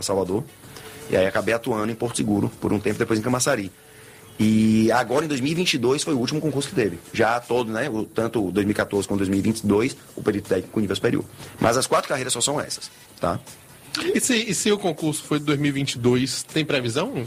Salvador. E aí acabei atuando em Porto Seguro por um tempo, depois em Camaçari. E agora, em 2022, foi o último concurso que teve. Já todo, né? Tanto 2014 como 2022, o perito técnico nível superior. Mas as 4 carreiras só são essas, tá? E se o concurso foi de 2022, tem previsão?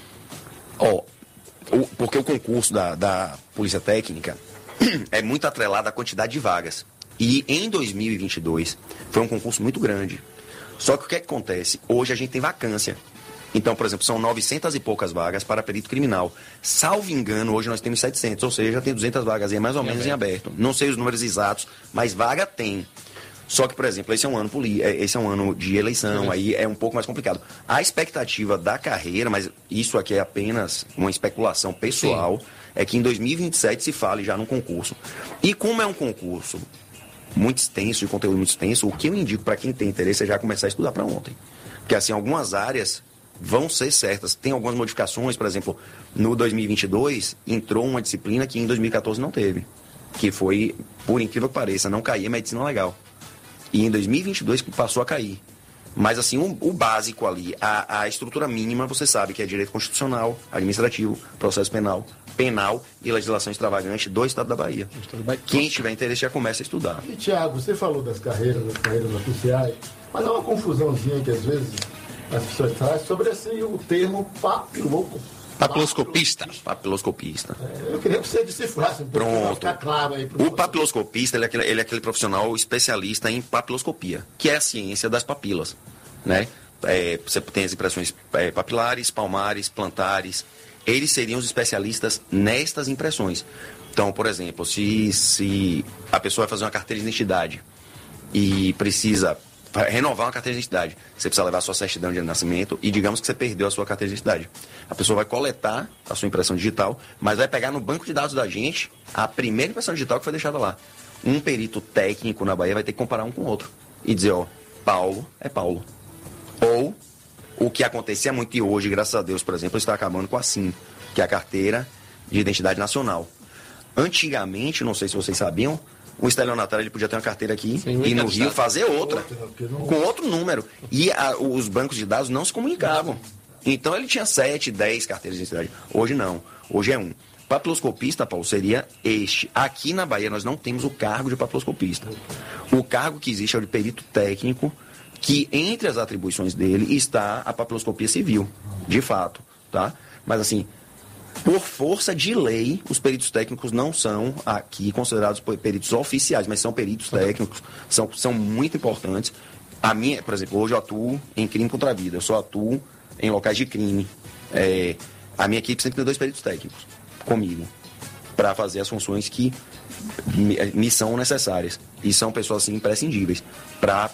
Porque o concurso da Polícia Técnica é muito atrelado à quantidade de vagas. E em 2022 foi um concurso muito grande. Só que o que acontece? Hoje a gente tem vacância. Então, por exemplo, são 900 e poucas vagas para perito criminal. Salvo engano, hoje nós temos 700, ou seja, tem 200 vagas aí mais ou menos em aberto. Não sei os números exatos, mas vaga tem. Só que, por exemplo, esse é um ano de eleição, aí é um pouco mais complicado. A expectativa da carreira, mas isso aqui é apenas uma especulação pessoal, é que em 2027 se fale já no concurso. E como é um concurso muito extenso, de conteúdo muito extenso, o que eu indico para quem tem interesse é já começar a estudar para ontem. Porque, assim, algumas áreas vão ser certas. Tem algumas modificações, por exemplo, no 2022 entrou uma disciplina que em 2014 não teve, que foi, por incrível que pareça, não caía medicina legal. E em 2022 passou a cair. Mas, assim, o básico ali, a estrutura mínima, você sabe que é direito constitucional, administrativo, processo penal e legislação extravagante do Estado da Bahia. Quem tiver interesse já começa a estudar. E, Tiago, você falou das carreiras oficiais, mas há uma confusãozinha que, às vezes, as pessoas trazem sobre assim, o termo papiloscopista. Eu queria que você decifrasse um pouco, para ficar claro aí. O papiloscopista, ele é aquele profissional especialista em papiloscopia, que é a ciência das papilas, né? Você tem as impressões papilares, palmares, plantares. Eles seriam os especialistas nestas impressões. Então, por exemplo, se a pessoa vai fazer uma carteira de identidade e precisa renovar uma carteira de identidade, você precisa levar a sua certidão de nascimento e digamos que você perdeu a sua carteira de identidade. A pessoa vai coletar a sua impressão digital, mas vai pegar no banco de dados da gente a primeira impressão digital que foi deixada lá. Um perito técnico na Bahia vai ter que comparar um com o outro e dizer, Paulo é Paulo. Ou o que acontecia muito e hoje, graças a Deus, por exemplo, está acabando com a SIM, que é a Carteira de Identidade Nacional. Antigamente, não sei se vocês sabiam, o estelionatário ele podia ter uma carteira aqui e no Rio fazer outra, com outro número. E os bancos de dados não se comunicavam. Então ele tinha 7, 10 carteiras de identidade. Hoje não. Hoje é um. Papiloscopista, Paulo, seria este. Aqui na Bahia nós não temos o cargo de papiloscopista. O cargo que existe é o de perito técnico, que entre as atribuições dele está a papiloscopia civil, de fato, tá? Mas assim, por força de lei, os peritos técnicos não são aqui considerados peritos oficiais, mas são peritos técnicos, são muito importantes. A minha, por exemplo, hoje eu atuo em crime contra a vida, eu só atuo em locais de crime. A minha equipe sempre tem 2 peritos técnicos comigo, para fazer as funções que me são necessárias. E são pessoas assim, imprescindíveis para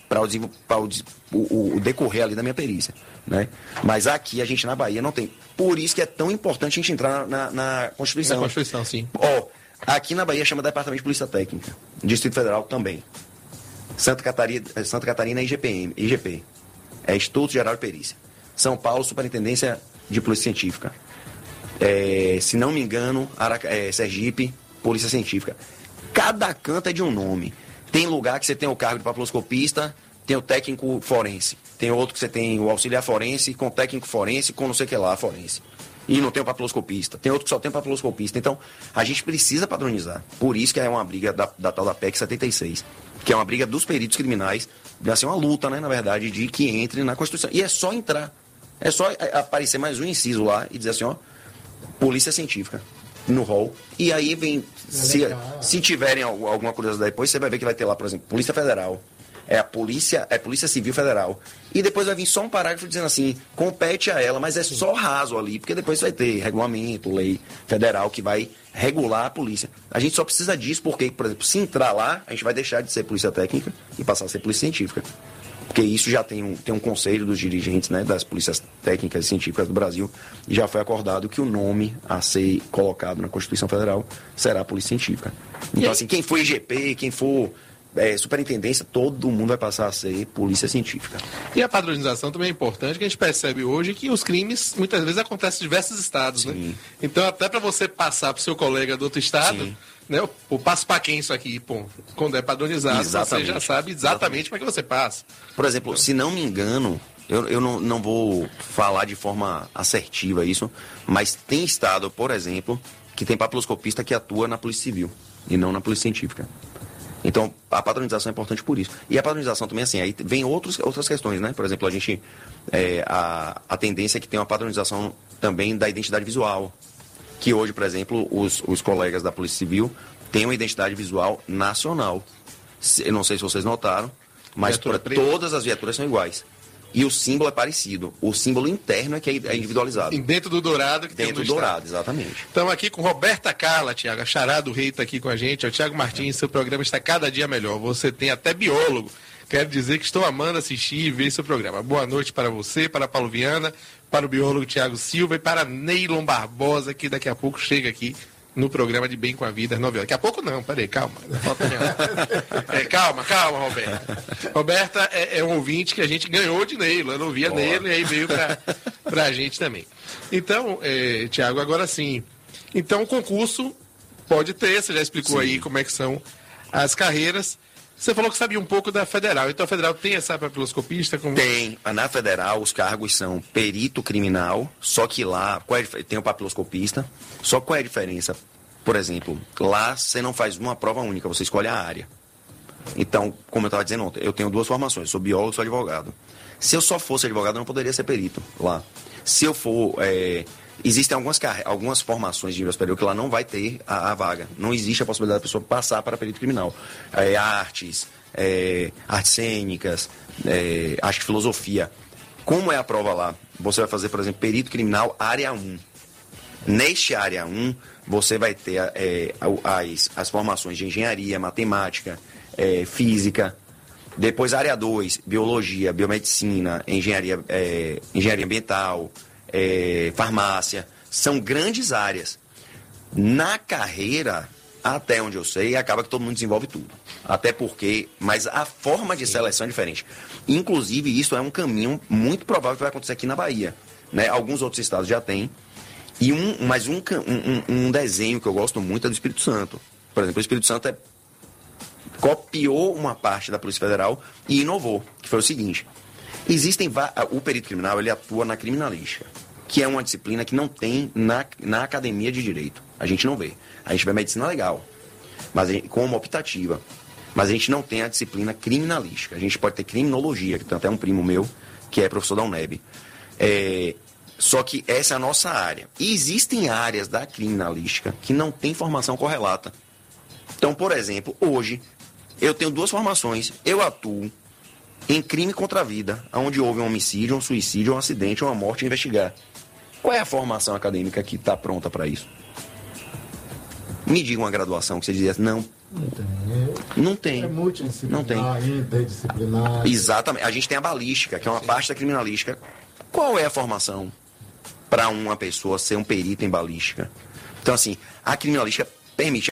o decorrer ali da minha perícia, né? Mas aqui a gente na Bahia não tem. Por isso que é tão importante a gente entrar na Constituição. Na Constituição, sim. Aqui na Bahia chama Departamento de Polícia Técnica. Distrito Federal também. Santa Catarina é IGP. É Instituto Geral de Perícia. São Paulo, Superintendência de Polícia Científica. Se não me engano, Sergipe, Polícia Científica. Cada canto é de um nome. Tem lugar que você tem o cargo de papiloscopista, tem o técnico forense. Tem outro que você tem o auxiliar forense, com técnico forense, com não sei o que lá, forense. E não tem o papiloscopista. Tem outro que só tem o papiloscopista. Então, a gente precisa padronizar. Por isso que é uma briga da tal da PEC 76, que é uma briga dos peritos criminais, vai ser uma luta, né, na verdade, de que entre na Constituição. E é só entrar. É só aparecer mais um inciso lá e dizer assim, Polícia Científica, no rol. E aí vem, se tiverem alguma curiosidade depois, você vai ver que vai ter lá, por exemplo, Polícia Federal. É Polícia Civil Federal. E depois vai vir só um parágrafo dizendo assim, compete a ela, mas é só raso ali, porque depois vai ter regulamento, lei federal que vai regular a polícia. A gente só precisa disso porque, por exemplo, se entrar lá, a gente vai deixar de ser polícia técnica e passar a ser polícia científica. Porque isso já tem um conselho dos dirigentes, né, das polícias técnicas e científicas do Brasil, e já foi acordado que o nome a ser colocado na Constituição Federal será a Polícia Científica. Então, assim, quem for IGP, quem for superintendência, todo mundo vai passar a ser polícia científica. E a padronização também é importante, que a gente percebe hoje que os crimes, muitas vezes, acontecem em diversos estados, sim, né? Então, até para você passar para o seu colega do outro estado, sim, né, eu passo para quem isso aqui? Quando é padronizado, exatamente, você já sabe exatamente como é que você passa. Por exemplo, se não me engano, Eu não vou falar de forma assertiva isso, mas tem estado, por exemplo, que tem papiloscopista que atua na Polícia Civil e não na Polícia Científica. Então, a padronização é importante por isso. E a padronização também, assim, aí vem outras questões, né? Por exemplo, a tendência é que tem uma padronização também da identidade visual, que hoje, por exemplo, os colegas da Polícia Civil têm uma identidade visual nacional. Eu não sei se vocês notaram, mas todas as viaturas são iguais. E o símbolo é parecido. O símbolo interno é que é individualizado. E dentro do dourado que dentro tem do dourado, exatamente. Estamos aqui com Roberta Carla, Tiago. A Xará do Rei está aqui com a gente. É o Tiago Martins. Seu programa está cada dia melhor. Você tem até biólogo. Quero dizer que estou amando assistir e ver seu programa. Boa noite para você, para Paulo Viana, para o biólogo Tiago Silva e para Neylon Barbosa, que daqui a pouco chega aqui no programa de Bem com a Vida, às 9 horas. Daqui a pouco não, peraí, calma. Calma, Roberta. Roberta é um ouvinte que a gente ganhou de Neilo. Eu não via Neilo e aí veio pra gente também. Então, Tiago, agora sim. Então, o concurso pode ter, você já explicou aí como é que são as carreiras. Você falou que sabia um pouco da Federal. Então, a Federal tem essa papiloscopista? Tem. Na Federal, os cargos são perito criminal, só que lá tem o papiloscopista. Só qual é a diferença? Por exemplo, lá você não faz uma prova única, você escolhe a área. Então, como eu estava dizendo ontem, eu tenho 2 formações, sou biólogo e sou advogado. Se eu só fosse advogado, eu não poderia ser perito lá. Se eu for... Existem algumas formações de nível superior que lá não vai ter a vaga. Não existe a possibilidade da pessoa passar para perito criminal. Artes cênicas, acho que filosofia. Como é a prova lá? Você vai fazer, por exemplo, perito criminal área 1. Neste área 1, você vai ter as formações de engenharia, matemática, física. Depois, área 2, biologia, biomedicina, engenharia ambiental, farmácia. São grandes áreas. Na carreira, até onde eu sei, acaba que todo mundo desenvolve tudo. Até porque, mas a forma de seleção é diferente. Inclusive, isso é um caminho muito provável que vai acontecer aqui na Bahia, né? Alguns outros estados já têm. Mas um desenho que eu gosto muito é do Espírito Santo. Por exemplo, o Espírito Santo copiou uma parte da Polícia Federal e inovou, que foi o seguinte: o perito criminal, ele atua na criminalística, que é uma disciplina que não tem na academia de direito. A gente não vê. A gente vê medicina legal, mas como optativa. Mas a gente não tem a disciplina criminalística. A gente pode ter criminologia, que tem até um primo meu, que é professor da UNEB. Só que essa é a nossa área. E existem áreas da criminalística que não tem formação correlata. Então, por exemplo, hoje, eu tenho 2 formações. Eu atuo em crime contra a vida, onde houve um homicídio, um suicídio, um acidente, uma morte, investigar. Qual é a formação acadêmica que está pronta para isso? Me diga uma graduação que você dizia, não. Não tem. É multidisciplinar, interdisciplinar. Exatamente. A gente tem a balística, que é uma parte da criminalística. Qual é a formação para uma pessoa ser um perito em balística? Então, assim, a criminalística permite.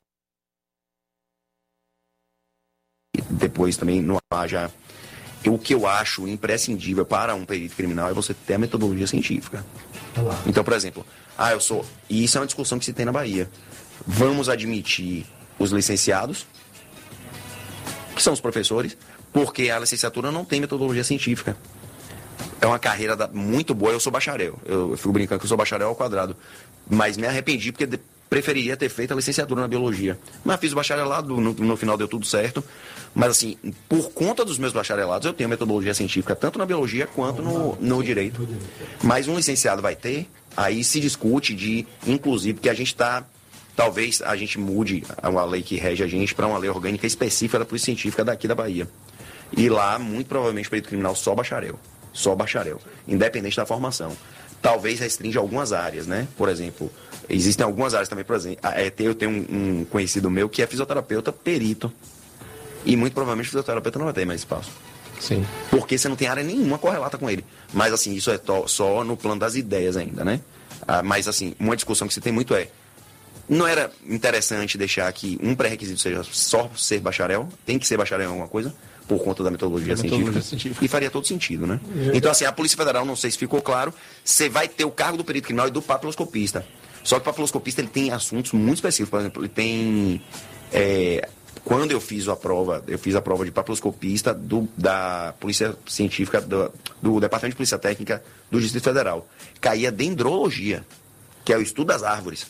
Depois também, o que eu acho imprescindível para um perito criminal é você ter a metodologia científica. Então, por exemplo, e isso é uma discussão que se tem na Bahia. Vamos admitir os licenciados, que são os professores, porque a licenciatura não tem metodologia científica. É uma carreira muito boa. Eu sou bacharel. Eu fico brincando que eu sou bacharel ao quadrado. Mas me arrependi porque preferiria ter feito a licenciatura na biologia. Mas fiz o bacharelado, no final deu tudo certo. Mas assim, por conta dos meus bacharelados, eu tenho metodologia científica tanto na biologia quanto no direito. Mas um licenciado vai ter, aí se discute inclusive, que a gente está... Talvez a gente mude a lei que rege a gente para uma lei orgânica específica da Polícia Científica daqui da Bahia. E lá, muito provavelmente, perito criminal só bacharel. Só bacharel, independente da formação. Talvez restringe algumas áreas, né? Por exemplo, existem algumas áreas também, por exemplo, eu tenho um conhecido meu que é fisioterapeuta perito. E muito provavelmente o fisioterapeuta não vai ter mais espaço. Sim. Porque você não tem área nenhuma correlata com ele. Mas assim, isso é só no plano das ideias ainda, né? Mas assim, uma discussão que se tem muito não era interessante deixar que um pré-requisito seja só ser bacharel? Tem que ser bacharel em alguma coisa? Por conta da metodologia científica. E faria todo sentido, né? Então, assim, a Polícia Federal, não sei se ficou claro, você vai ter o cargo do perito criminal e do papiloscopista. Só que o papiloscopista, ele tem assuntos muito específicos. Por exemplo, ele tem quando eu fiz a prova de papiloscopista da Polícia Científica, do Departamento de Polícia Técnica do Distrito Federal. Caía dendrologia, que é o estudo das árvores.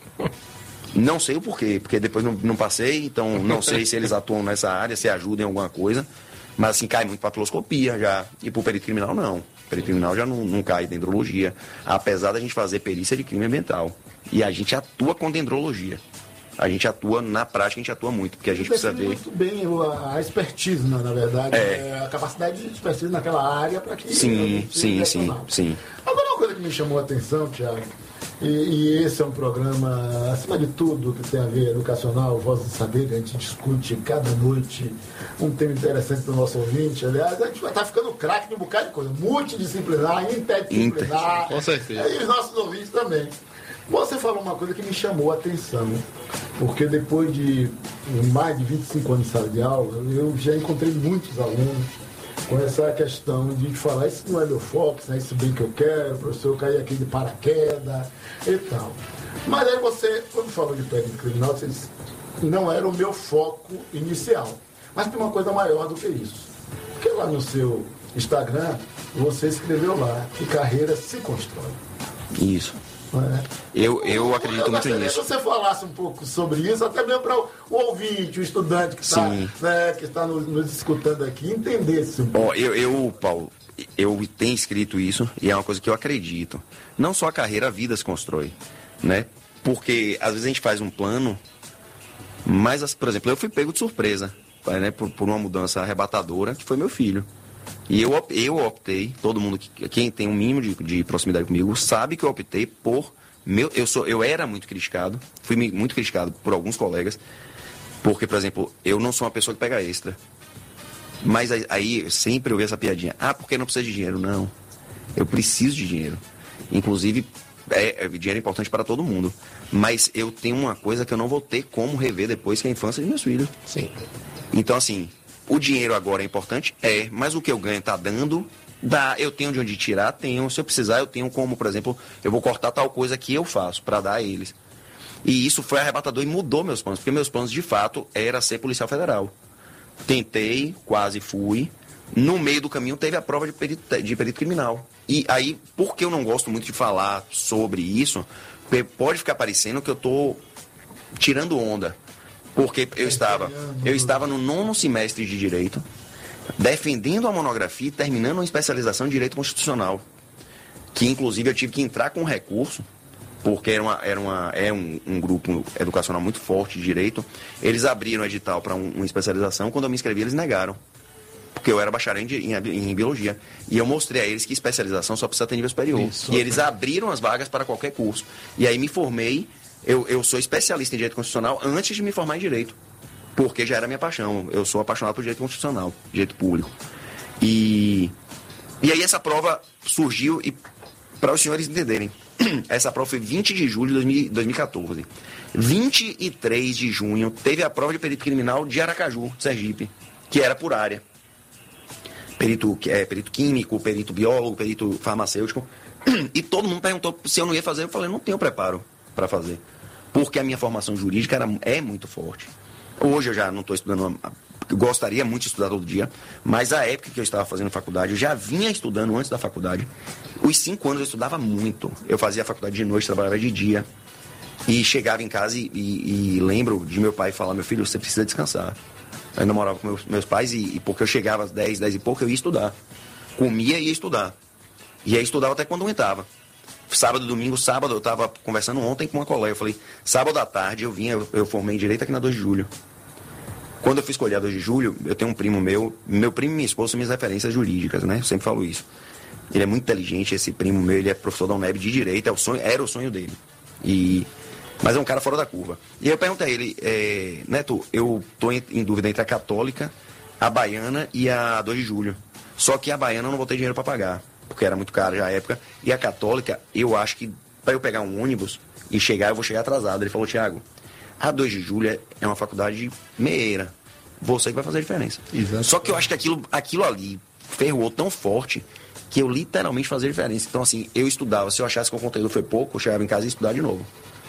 Não sei o porquê, porque depois não passei, então não sei se eles atuam nessa área, se ajudam em alguma coisa, mas assim, cai muito papiloscopia já, e pro perito criminal não. Perito criminal já não cai dendrologia, apesar da gente fazer perícia de crime ambiental. E a gente atua com dendrologia. A gente atua, na prática, a gente atua muito, porque a gente precisa ver... muito bem a expertise, na verdade, a capacidade de expertise naquela área para que... Sim. Agora, uma coisa que me chamou a atenção, Tiago, e esse é um programa, acima de tudo, que tem a ver educacional, Voz do Saber, que a gente discute cada noite um tema interessante para o nosso ouvinte. Aliás, a gente vai estar ficando craque de um bocado de coisa, multidisciplinar, interdisciplinar. Com certeza. E os nossos ouvintes também. Você falou uma coisa que me chamou a atenção, porque depois de mais de 25 anos de sala de aula, eu já encontrei muitos alunos com essa questão de falar, isso não é meu foco, isso não é isso bem que eu quero, professor, eu caí aqui de paraquedas e tal. Mas aí você, quando falou de técnico criminal, você disse, não era o meu foco inicial. Mas tem uma coisa maior do que isso. Porque lá no seu Instagram, você escreveu lá que carreira se constrói. Isso. Eu acredito muito nisso. Se você falasse um pouco sobre isso, até mesmo para o ouvinte, o estudante que está nos escutando aqui, entendesse um pouco. Paulo, eu tenho escrito isso e é uma coisa que eu acredito. Não só a carreira, a vida se constrói, né? Porque às vezes a gente faz um plano, mas, por exemplo, eu fui pego de surpresa, né, por uma mudança arrebatadora, que foi meu filho. E eu optei, todo mundo, quem tem um mínimo de proximidade comigo, sabe que eu optei por... Eu era muito criticado, fui muito criticado por alguns colegas, porque, por exemplo, eu não sou uma pessoa que pega extra. Mas aí sempre eu vi essa piadinha, porque não precisa de dinheiro. Não, eu preciso de dinheiro. Inclusive, dinheiro é importante para todo mundo. Mas eu tenho uma coisa que eu não vou ter como rever depois, que é a infância de meus filhos. Sim. Então, assim... O dinheiro agora é importante? Mas o que eu ganho está dando, eu tenho de onde tirar, tenho. Se eu precisar, eu tenho como, por exemplo, eu vou cortar tal coisa que eu faço para dar a eles. E isso foi arrebatador e mudou meus planos, porque meus planos, de fato, era ser policial federal. Tentei, quase fui. No meio do caminho teve a prova de perito criminal. E aí, porque eu não gosto muito de falar sobre isso, pode ficar parecendo que eu estou tirando onda. Porque eu estava no 9º semestre de Direito, defendendo a monografia e terminando uma especialização em Direito Constitucional. Que, inclusive, eu tive que entrar com recurso, porque é um grupo educacional muito forte de Direito. Eles abriram o edital para uma especialização, quando eu me inscrevi, eles negaram. Porque eu era bacharel em Biologia. E eu mostrei a eles que especialização só precisa ter nível superior. Isso. E eles abriram as vagas para qualquer curso. E aí me formei. Eu sou especialista em Direito Constitucional antes de me formar em Direito, porque já era minha paixão. Eu sou apaixonado por Direito Constitucional, Direito Público. E aí essa prova surgiu, e para os senhores entenderem, essa prova foi 20 de julho de 2014. 23 de junho teve a prova de perito criminal de Aracaju, de Sergipe, que era por área. Perito químico, perito biólogo, perito farmacêutico. E todo mundo perguntou se eu não ia fazer. Eu falei, não tenho preparo para fazer, porque a minha formação jurídica é muito forte. Hoje eu já não estou estudando, gostaria muito de estudar todo dia, mas a época que eu estava fazendo faculdade, eu já vinha estudando antes da faculdade. Os 5 anos eu estudava muito. Eu fazia a faculdade de noite, trabalhava de dia, e chegava em casa e lembro de meu pai falar, meu filho, você precisa descansar. Eu ainda morava com meus pais, e porque eu chegava às 10 e pouco, eu ia estudar. Comia e ia estudar. E aí estudava até quando aguentava. Sábado e domingo, sábado, eu estava conversando ontem com uma colega, eu falei, sábado à tarde eu formei em Direito aqui na 2 de julho. Quando eu fui escolher a 2 de julho, eu tenho um primo meu primo e minha esposa são minhas referências jurídicas, né? Eu sempre falo isso. Ele é muito inteligente, esse primo meu, ele é professor da UNEB de Direito, era o sonho dele. Mas é um cara fora da curva. E aí eu perguntei a ele, Neto, eu estou em dúvida entre a Católica, a Baiana e a 2 de julho. Só que a Baiana eu não vou ter dinheiro para pagar, porque era muito caro já à época. E a Católica, eu acho que para eu pegar um ônibus e chegar, eu vou chegar atrasado. Ele falou, Thiago, a 2 de julho é uma faculdade meieira. Você que vai fazer a diferença. Exato. Só que eu acho que aquilo ali ferrou tão forte que eu literalmente fazia a diferença. Então, assim, eu estudava. Se eu achasse que o conteúdo foi pouco, eu chegava em casa e ia estudar de novo.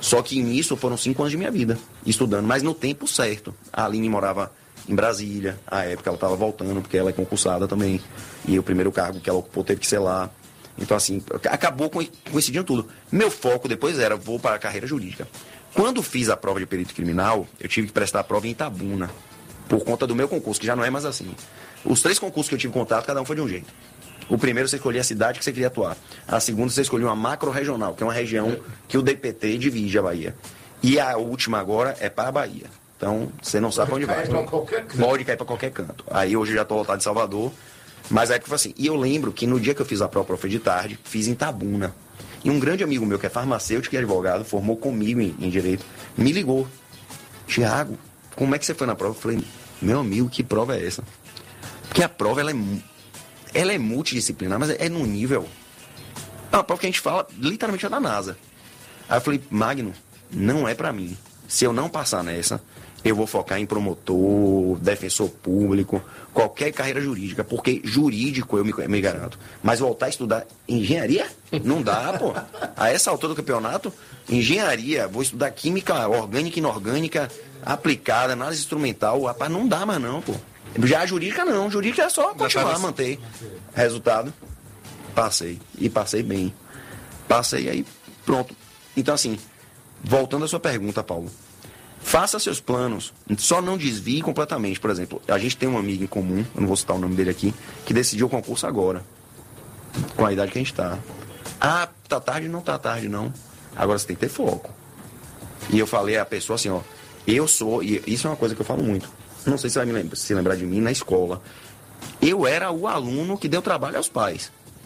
Só que nisso foram 5 anos de minha vida, estudando, mas no tempo certo. A Aline morava em Brasília, à época ela estava voltando, porque ela é concursada também. E o primeiro cargo que ela ocupou teve que ser lá. Então, assim, acabou coincidindo tudo. Meu foco depois era, vou para a carreira jurídica. Quando fiz a prova de perito criminal, eu tive que prestar a prova em Itabuna, por conta do meu concurso, que já não é mais assim. Os 3 concursos que eu tive contato, cada um foi de um jeito. O primeiro, você escolhia a cidade que você queria atuar. A segunda, você escolhia uma macro-regional, que é uma região que o DPT divide a Bahia. E a última agora é para a Bahia. Então, você não sabe para onde vai. Pode cair para qualquer canto. Aí, hoje eu já estou lotado em Salvador. Mas a época foi assim. E eu lembro que no dia que eu fiz a prova foi de tarde, fiz em Itabuna. E um grande amigo meu, que é farmacêutico e advogado, formou comigo em Direito, me ligou. Tiago, como é que você foi na prova? Eu falei, meu amigo, que prova é essa? Porque a prova, ela é multidisciplinar, mas é num nível... É uma prova que a gente fala, literalmente, é da NASA. Aí eu falei, Magno, não é pra mim. Se eu não passar nessa, eu vou focar em promotor, defensor público, qualquer carreira jurídica, porque jurídico eu me garanto. Mas voltar a estudar engenharia? Não dá, pô. A essa altura do campeonato, engenharia, vou estudar química orgânica e inorgânica, aplicada, análise instrumental, rapaz, não dá mais não, pô. Já a jurídica não, jurídica é só continuar, manter. Resultado, passei. E passei bem. Passei aí, pronto. Então assim, voltando à sua pergunta, Paulo. Faça seus planos, só não desvie completamente. Por exemplo, a gente tem um amigo em comum, eu não vou citar o nome dele aqui, que decidiu o concurso agora, com a idade que a gente está. Ah, tá tarde? Não tá tarde, não. Agora você tem que ter foco. E eu falei à pessoa assim, ó, eu sou, e isso é uma coisa que eu falo muito, não sei se você vai se lembrar de mim na escola, eu era o aluno que deu trabalho aos pais.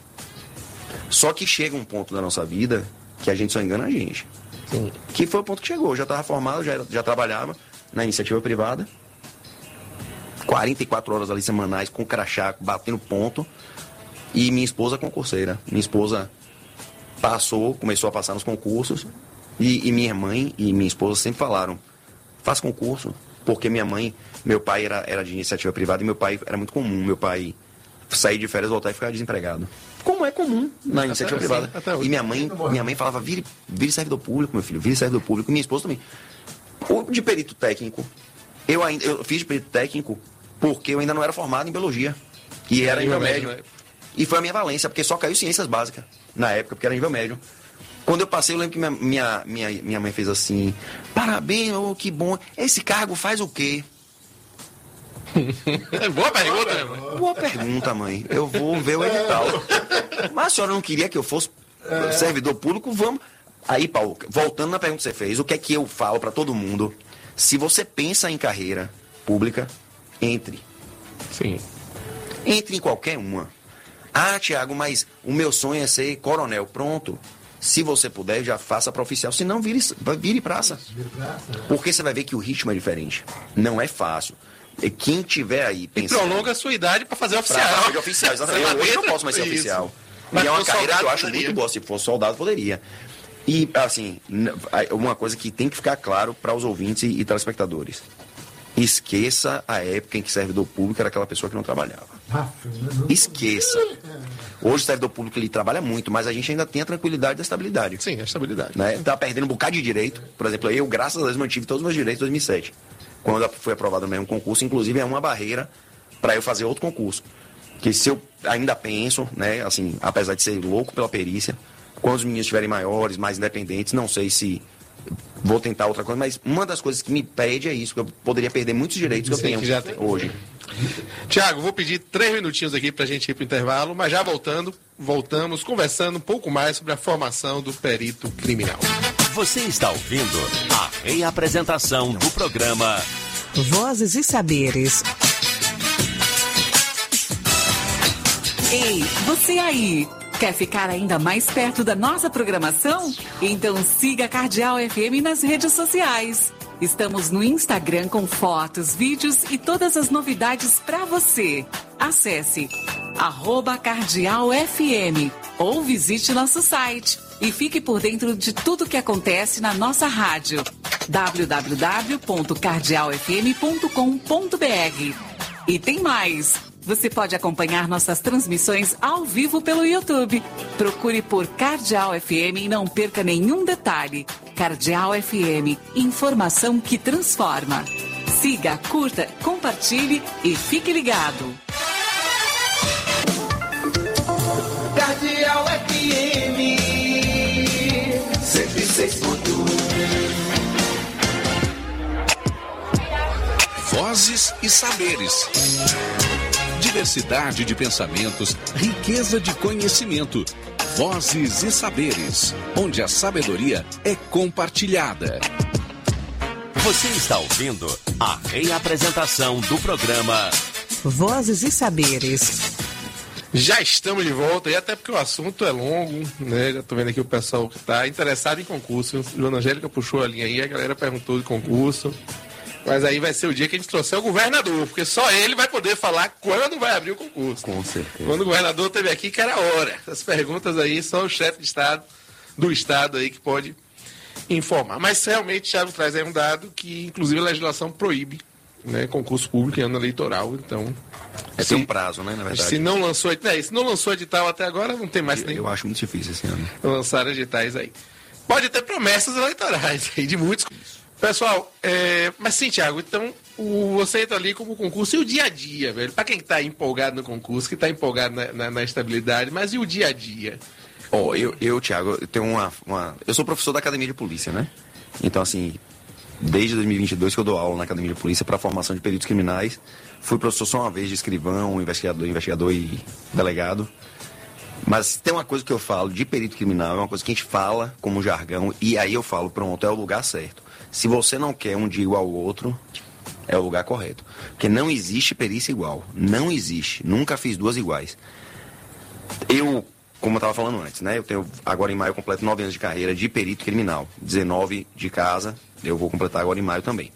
Só que chega um ponto da nossa vida que a gente só engana a gente. Sim. Que foi o ponto que chegou. Eu já estava formado, já trabalhava na iniciativa privada. 44 horas ali semanais, com crachá, batendo ponto. E minha esposa concurseira. Minha esposa começou a passar nos concursos. E minha mãe e minha esposa sempre falaram, faz concurso. Porque meu pai era de iniciativa privada e meu pai era muito comum. Meu pai sair de férias, voltar e ficar desempregado. Como é comum na iniciativa privada. E minha mãe falava, vire servidor público, meu filho, vire servidor público. E minha esposa também. O de perito técnico, eu fiz de perito técnico porque eu ainda não era formado em biologia. E era nível médio. Né? E foi a minha valência, porque só caiu ciências básicas na época, porque era nível médio. Quando eu passei, eu lembro que minha mãe fez assim, parabéns, que bom. Esse cargo faz o quê? Boa pergunta, né, mãe? Boa pergunta, mãe. Eu vou ver o edital. Mas a senhora não queria que eu fosse servidor público? Vamos. Aí, Paulo, voltando na pergunta que você fez, o que é que eu falo para todo mundo? Se você pensa em carreira pública, entre. Sim. Entre em qualquer uma. Ah, Tiago, mas o meu sonho é ser coronel. Pronto. Se você puder, já faça para oficial. Se não, vire praça. Porque você vai ver que o ritmo é diferente. Não é fácil. Quem tiver aí pensando... E prolonga a sua idade para fazer oficial. Pra fazer oficial, exatamente. Eu hoje não posso mais ser oficial. Mas e é uma carreira que eu acho muito boa. Se fosse soldado, poderia. E, assim, uma coisa que tem que ficar claro para os ouvintes e telespectadores. Esqueça a época em que servidor público era aquela pessoa que não trabalhava. Esqueça. Hoje o servidor público ele trabalha muito, mas a gente ainda tem a tranquilidade da estabilidade. Sim, a estabilidade. Né? Tá perdendo um bocado de direito. Por exemplo, eu, graças a Deus, mantive todos os meus direitos em 2007. Quando foi aprovado o mesmo concurso, inclusive é uma barreira para eu fazer outro concurso. Que se eu ainda penso, né, assim, apesar de ser louco pela perícia, quando os meninos estiverem maiores, mais independentes, não sei se vou tentar outra coisa, mas uma das coisas que me pede é isso, que eu poderia perder muitos direitos que eu tenho hoje. Tiago, vou pedir 3 minutinhos aqui para a gente ir para o intervalo, mas já voltamos conversando um pouco mais sobre a formação do perito criminal. Você está ouvindo a reapresentação do programa Vozes e Saberes. Ei, você aí! Quer ficar ainda mais perto da nossa programação? Então siga a Cardeal FM nas redes sociais. Estamos no Instagram com fotos, vídeos e todas as novidades para você. Acesse @CardealFM ou visite nosso site e fique por dentro de tudo que acontece na nossa rádio. www.cardealfm.com.br. E tem mais! Você pode acompanhar nossas transmissões ao vivo pelo YouTube. Procure por Cardeal FM e não perca nenhum detalhe. Cardeal FM, informação que transforma. Siga, curta, compartilhe e fique ligado. Cardeal FM 106.1. Vozes e saberes. Diversidade de pensamentos, riqueza de conhecimento. Vozes e saberes, onde a sabedoria é compartilhada. Você está ouvindo a reapresentação do programa Vozes e Saberes. Já estamos de volta, e até porque o assunto é longo, né? Já tô vendo aqui o pessoal que está interessado em concurso. Joana Angélica puxou a linha aí, a galera perguntou de concurso. Mas aí vai ser o dia que a gente trouxer o governador, porque só ele vai poder falar quando vai abrir o concurso. Com certeza. Quando o governador esteve aqui, que era a hora. As perguntas aí, só o chefe de Estado, do Estado aí que pode informar. Mas realmente, Thiago traz aí um dado que, inclusive, a legislação proíbe, né, concurso público em ano eleitoral. Então, tem um prazo, né, na verdade. se não lançou edital até agora, não tem mais nem. Eu acho muito difícil esse ano. Lançar editais aí. Pode ter promessas eleitorais aí de muitos. Pessoal, mas sim, Thiago, então você entra ali como concurso e o dia a dia, velho. Para quem está empolgado no concurso, que está empolgado na estabilidade, mas e o dia a dia? Thiago, eu tenho eu sou professor da Academia de Polícia, né? Então, assim, desde 2022 que eu dou aula na Academia de Polícia para formação de peritos criminais. Fui professor só uma vez de escrivão, investigador e delegado. Mas tem uma coisa que eu falo de perito criminal, é uma coisa que a gente fala como jargão, e aí eu falo, pronto, é o lugar certo. Se você não quer um dia igual ao outro, é o lugar correto. Porque não existe perícia igual. Não existe. Nunca fiz duas iguais. Como eu estava falando antes, né? Eu tenho, agora em maio, eu completo 9 anos de carreira de perito criminal. 19 de casa, eu vou completar agora em maio também.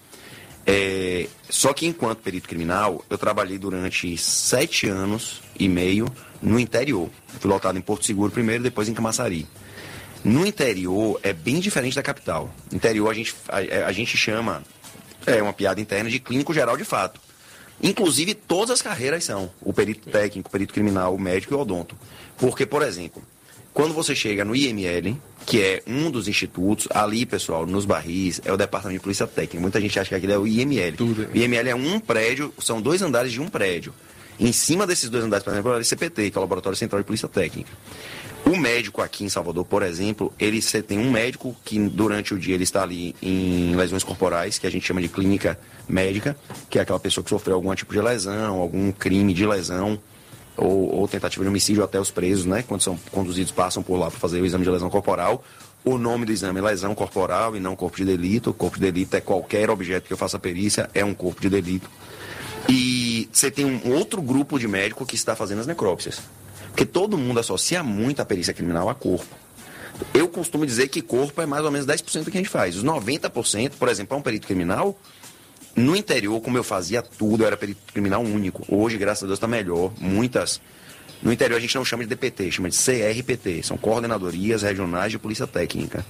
Só que enquanto perito criminal, eu trabalhei durante 7 anos e meio no interior. Fui lotado em Porto Seguro primeiro, depois em Camaçari. No interior é bem diferente da capital. No interior a gente chama, uma piada interna, de clínico geral de fato. Inclusive todas as carreiras são. O perito técnico, o perito criminal, o médico e o odonto. Porque, por exemplo, quando você chega no IML, que é um dos institutos, ali, pessoal, nos Barris, é o Departamento de Polícia Técnica. Muita gente acha que aquilo é o IML. O IML é um prédio, são 2 andares de um prédio. Em cima desses 2 andares, por exemplo, é o LCPT, que é o Laboratório Central de Polícia Técnica. O médico aqui em Salvador, por exemplo, você tem um médico que durante o dia ele está ali em lesões corporais, que a gente chama de clínica médica, que é aquela pessoa que sofreu algum tipo de lesão, algum crime de lesão, ou tentativa de homicídio, até os presos, né, quando são conduzidos, passam por lá para fazer o exame de lesão corporal. O nome do exame é lesão corporal e não corpo de delito. O corpo de delito é qualquer objeto que eu faça perícia, é um corpo de delito. E você tem um outro grupo de médico que está fazendo as necrópsias. Porque todo mundo associa muito a perícia criminal a corpo. Eu costumo dizer que corpo é mais ou menos 10% do que a gente faz. Os 90%, por exemplo, para um perito criminal, no interior, como eu fazia tudo, eu era perito criminal único. Hoje, graças a Deus, está melhor. No interior a gente não chama de DPT, chama de CRPT. São Coordenadorias Regionais de Polícia Técnica.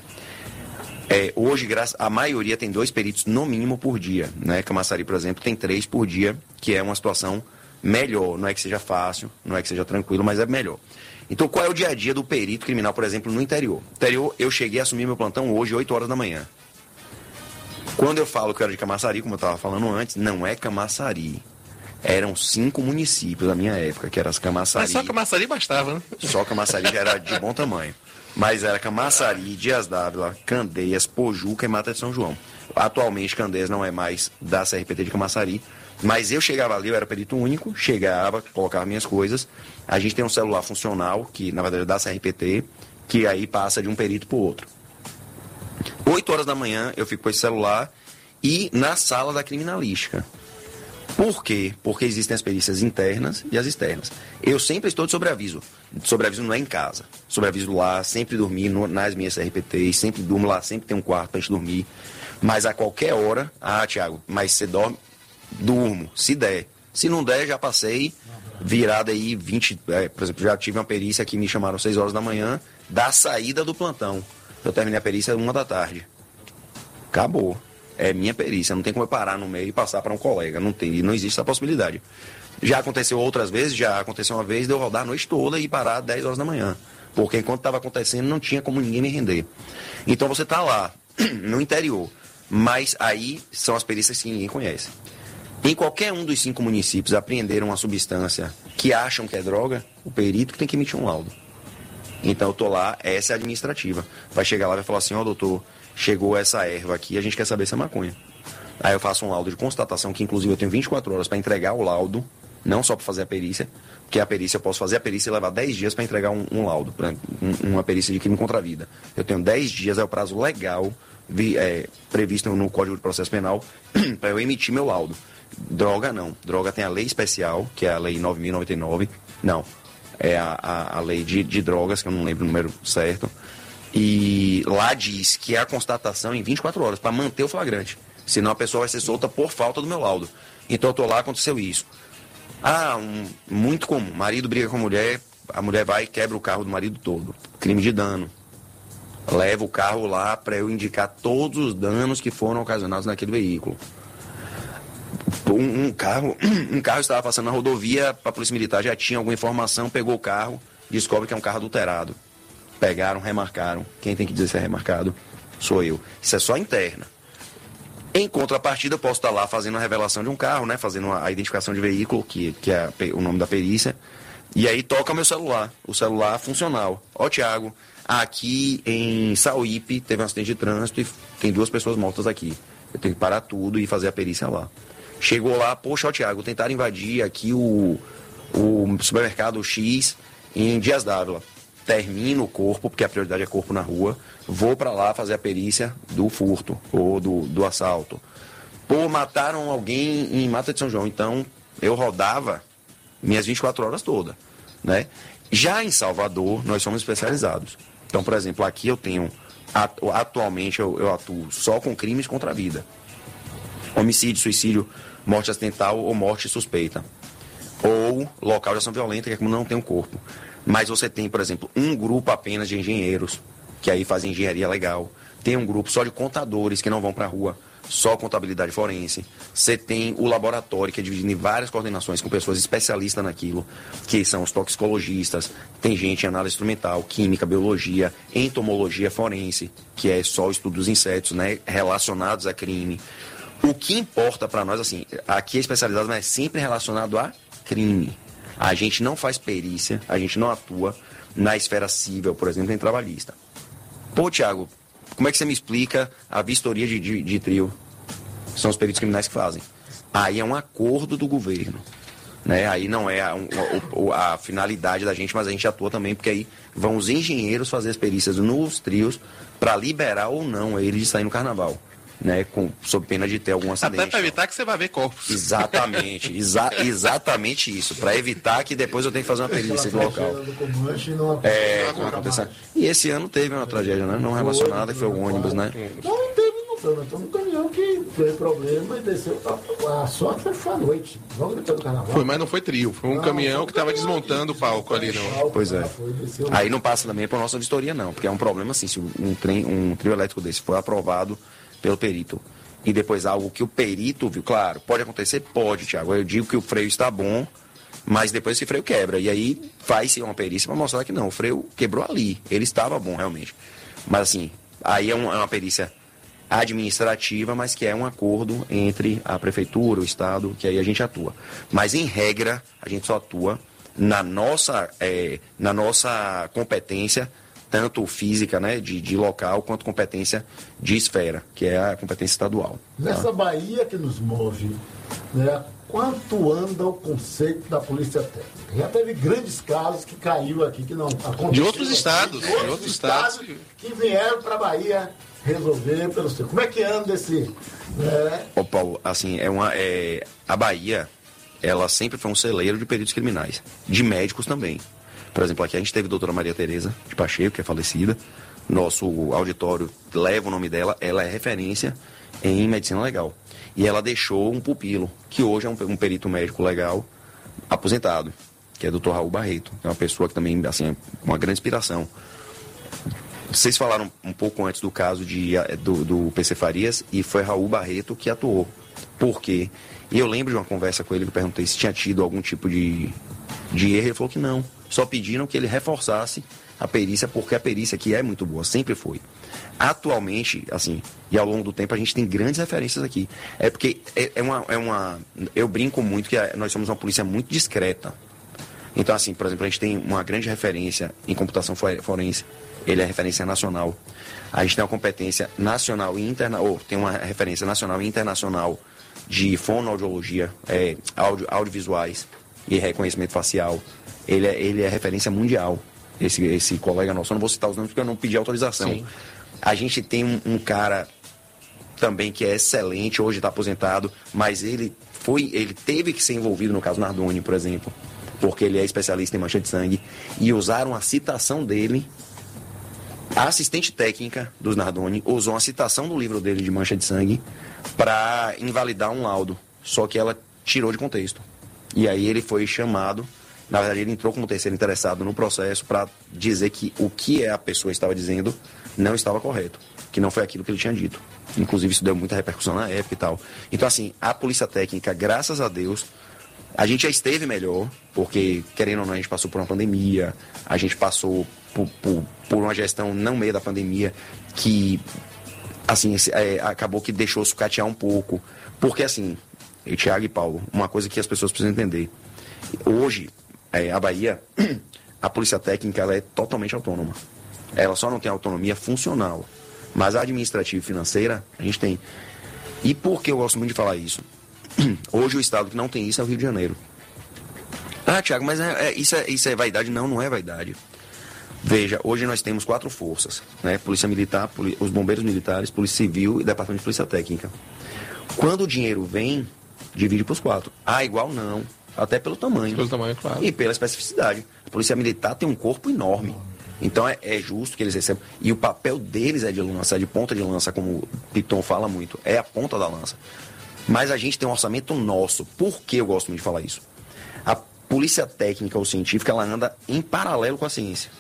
Hoje, a maioria tem 2 peritos no mínimo por dia, né? Camaçari, por exemplo, tem 3 por dia, que é uma situação melhor. Não é que seja fácil, não é que seja tranquilo, mas é melhor. Então, qual é o dia a dia do perito criminal, por exemplo, no interior? No interior, eu cheguei a assumir meu plantão hoje, 8 horas da manhã. Quando eu falo que eu era de Camaçari, como eu estava falando antes, não é Camaçari. Eram 5 municípios na minha época, que eram as Camaçari. Mas só Camaçari bastava, né? Só Camaçari já era de bom tamanho. Mas era Camaçari, Dias d'Ávila, Candeias, Pojuca e Mata de São João. Atualmente, Candeias não é mais da CRPT de Camaçari. Mas eu chegava ali, eu era perito único, chegava, colocava minhas coisas. A gente tem um celular funcional, que na verdade é da CRPT, que aí passa de um perito para o outro. 8 horas da manhã eu fico com esse celular e na sala da criminalística. Por quê? Porque existem as perícias internas e as externas. Eu sempre estou de sobreaviso. Sobreaviso não é em casa. Sobreaviso lá, sempre dormi nas minhas CRPTs, sempre durmo lá, sempre tem um quarto para gente dormir. Mas a qualquer hora, Thiago, mas você dorme? Durmo, se der. Se não der, já passei virada aí 20... por exemplo, já tive uma perícia que me chamaram 6 horas da manhã, da saída do plantão. Eu terminei a perícia 1 da tarde. Acabou. É minha perícia, não tem como eu parar no meio e passar para um colega. Não existe essa possibilidade. Já aconteceu outras vezes, já aconteceu uma vez de eu rodar a noite toda e parar às 10 horas da manhã. Porque enquanto estava acontecendo, não tinha como ninguém me render. Então você está lá, no interior, mas aí são as perícias que ninguém conhece. Em qualquer um dos 5 municípios apreenderam uma substância que acham que é droga, o perito tem que emitir um laudo. Então eu estou lá, essa é a administrativa. Vai chegar lá e vai falar assim, doutor, chegou essa erva aqui, a gente quer saber se é maconha. Aí eu faço um laudo de constatação, que inclusive eu tenho 24 horas para entregar o laudo, não só para fazer a perícia, porque a perícia, eu posso fazer a perícia e levar 10 dias para entregar um laudo, uma perícia de crime contra a vida. Eu tenho 10 dias, é o prazo legal previsto no Código de Processo Penal para eu emitir meu laudo. Droga não. Droga tem a lei especial, que é a lei 9.099. Não, é a lei de drogas, que eu não lembro o número certo. E lá diz que é a constatação em 24 horas, para manter o flagrante. Senão a pessoa vai ser solta por falta do meu laudo. Então eu estou lá, aconteceu isso. Muito comum. Marido briga com a mulher vai e quebra o carro do marido todo. Crime de dano. Leva o carro lá para eu indicar todos os danos que foram ocasionados naquele veículo. Um carro estava passando na rodovia, a Polícia Militar já tinha alguma informação, pegou o carro, descobre que é um carro adulterado. Pegaram, remarcaram. Quem tem que dizer se é remarcado sou eu. Isso é só interna. Em contrapartida, eu posso estar lá fazendo a revelação de um carro, né? Fazendo a identificação de veículo, que é o nome da perícia. E aí toca meu celular, o celular funcional. Tiago, aqui em Sauípe teve um acidente de trânsito e tem 2 pessoas mortas aqui. Eu tenho que parar tudo e fazer a perícia lá. Chegou lá, poxa, Tiago, tentaram invadir aqui o supermercado X em Dias d'Ávila. Termino o corpo, porque a prioridade é corpo na rua, vou para lá fazer a perícia do furto ou do assalto. Mataram alguém em Mata de São João, então eu rodava minhas 24 horas todas, né? Já em Salvador, nós somos especializados. Então, por exemplo, aqui eu tenho, atualmente eu atuo só com crimes contra a vida. Homicídio, suicídio, morte acidental ou morte suspeita. Ou local de ação violenta, que é como não tem um corpo. Mas você tem, por exemplo, um grupo apenas de engenheiros, que aí fazem engenharia legal. Tem um grupo só de contadores que não vão para a rua, só contabilidade forense. Você tem o laboratório, que é dividido em várias coordenações com pessoas especialistas naquilo, que são os toxicologistas. Tem gente em análise instrumental, química, biologia, entomologia forense, que é só o estudo dos insetos, né, relacionados a crime. O que importa para nós, assim, aqui é especializado, mas é sempre relacionado a crime. A gente não faz perícia, a gente não atua na esfera civil, por exemplo, em trabalhista. Tiago, como é que você me explica a vistoria de trio? São os peritos criminais que fazem. Aí é um acordo do governo, né? Aí não é a finalidade da gente, mas a gente atua também, porque aí vão os engenheiros fazer as perícias nos trios para liberar ou não ele de sair no carnaval. Né, sob pena de ter algum acidente. Até para evitar que você vá ver corpos. Exatamente, exatamente isso. Para evitar que depois eu tenha que fazer uma perícia no local. E esse ano teve uma tragédia, né? Não relacionada, que foi o ônibus, né? Não teve, então um caminhão que teve problema e desceu. A sorte foi à noite, logo depois do carnaval. Foi, mas não foi trio, foi um caminhão que estava desmontando o palco ali, não. Pois é. Aí não passa também por nossa vistoria, não, porque é um problema assim, se um trio elétrico desse for aprovado pelo perito, e depois algo que o perito viu, claro, pode acontecer? Pode, Tiago, eu digo que o freio está bom, mas depois esse freio quebra, e aí faz-se uma perícia para mostrar que não, o freio quebrou ali, ele estava bom realmente, mas assim, aí é uma perícia administrativa, mas que é um acordo entre a prefeitura, o estado, que aí a gente atua, mas em regra, a gente só atua na nossa competência, tanto física, né, de local, quanto competência de esfera, que é a competência estadual. Nessa Bahia que nos move, né, quanto anda o conceito da polícia técnica? Já teve grandes casos que caiu aqui, que não aconteceu. De outros estados. De outros estados que vieram para a Bahia resolver pelo seu. Como é que anda esse... Ô Paulo, assim, a Bahia, ela sempre foi um celeiro de peritos criminais, de médicos também. Por exemplo, aqui a gente teve a doutora Maria Tereza de Pacheco, que é falecida. Nosso auditório leva o nome dela, ela é referência em medicina legal. E ela deixou um pupilo, que hoje é um perito médico legal aposentado, que é o doutor Raul Barreto. É uma pessoa que também, assim, é uma grande inspiração. Vocês falaram um pouco antes do caso do PC Farias, e foi Raul Barreto que atuou. Por quê? E eu lembro de uma conversa com ele que eu perguntei se tinha tido algum tipo de erro. Ele falou que não. Só pediram que ele reforçasse a perícia, porque a perícia aqui é muito boa, sempre foi. Atualmente, assim, e ao longo do tempo, a gente tem grandes referências aqui. É porque eu brinco muito que nós somos uma polícia muito discreta. Então, assim, por exemplo, a gente tem uma grande referência em computação forense. Ele é referência nacional. A gente tem uma competência nacional e internacional, tem uma referência nacional e internacional de fonoaudiologia, audiovisuais e reconhecimento facial. Ele é referência mundial, esse colega nosso. Eu não vou citar os nomes porque eu não pedi autorização. Sim. A gente tem um cara também que é excelente, hoje está aposentado, mas ele teve que ser envolvido no caso Nardoni, por exemplo, porque ele é especialista em mancha de sangue, e usaram a citação dele. A assistente técnica dos Nardoni usou uma citação do livro dele de mancha de sangue para invalidar um laudo, só que ela tirou de contexto. E aí ele foi chamado, na verdade ele entrou como terceiro interessado no processo para dizer que o que a pessoa estava dizendo não estava correto, que não foi aquilo que ele tinha dito. Inclusive isso deu muita repercussão na época e tal. Então assim, a polícia técnica, graças a Deus, a gente já esteve melhor, porque querendo ou não a gente passou por uma pandemia, a gente passou por uma gestão não meio da pandemia que assim, acabou que deixou sucatear um pouco. Porque assim, Thiago e Paulo, uma coisa que as pessoas precisam entender. Hoje, a Bahia, a polícia técnica ela é totalmente autônoma. Ela só não tem autonomia funcional. Mas a administrativa e financeira, a gente tem. E por que eu gosto muito de falar isso? Hoje o estado que não tem isso é o Rio de Janeiro. Ah, Thiago, mas isso é vaidade? Não, não é vaidade. Veja, hoje nós temos 4 forças, né? Polícia Militar, os Bombeiros Militares, Polícia Civil e Departamento de Polícia Técnica. Quando o dinheiro vem, divide para os 4. Ah, igual não. Até pelo tamanho. Pelo tamanho, claro. E pela especificidade. A Polícia Militar tem um corpo enorme. Então é justo que eles recebam. E o papel deles é de lança, é de ponta de lança, como o Piton fala muito. É a ponta da lança. Mas a gente tem um orçamento nosso. Por que eu gosto muito de falar isso? A polícia técnica ou científica, ela anda em paralelo com a ciência.